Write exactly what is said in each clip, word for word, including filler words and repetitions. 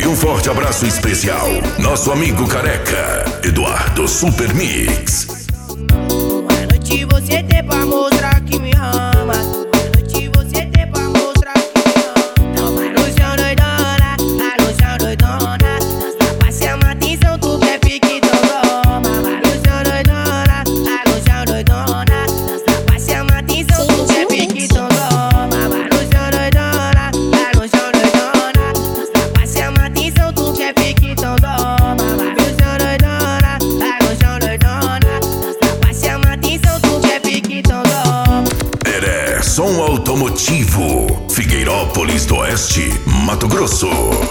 E um forte abraço especial, nosso amigo careca, Eduardo Super Mix. Uma noite você tem pra mostrar que me ama. Uma noite você tem pra mostrar que me ama. Então vai no chão doidona, vai no chão doidona. Dança pra chamar atenção, tu quer fique, então toma. Vai no chão doidona, vai no chão doidona. Dança pra chamar atenção, tu quer fique, então toma. Vai no chão doidona, vai no chão doidona. Dança pra chamar atenção, tu quer fique, então toma. Vai no chão doidona, vai no chão doidona. Dança pra chamar atenção, tu quer fique, então toma. Heré Som Automotivo, Figueirópolis do Oeste, Mato Grosso.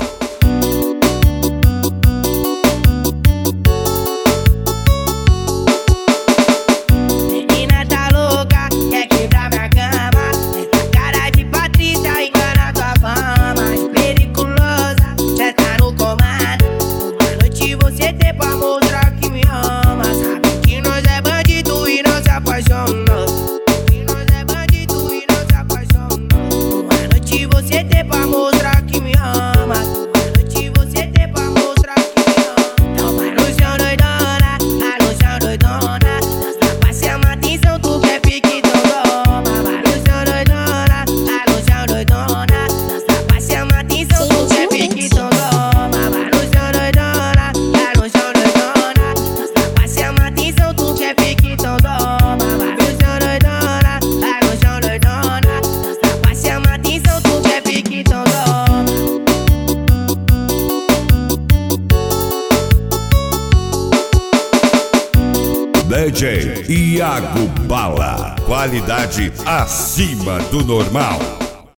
Menina tá louca, quer quebrar minha cama. Essa cara de Patrícia engana tua fama. Periculosa, cê tá no comando. Uma noite você tem pra mostrar que me ama. Sabe que nós é bandido e não se apaixona. Que nós é bandido e não se apaixona. Uma noite você tem pra mostrar que me ama. Uma noite você tem pra mostrar que me ama. Então vai no chão doidona, vai no chão doidona. Dança pra chamar atenção, tu quer fique, então toma. Vai no chão doidona, vai no chão doidona. Dança pra chamar atenção, tu quer fique, então toma. Vai no chão doidona, vai no chão doidona. Dança pra chamar atenção, tu quer fique, então toma. Vai no chão doidona, vai no chão doidona. Dança pra chamar atenção, tu quer fique, então toma. D J Iago Bala, qualidade acima do normal.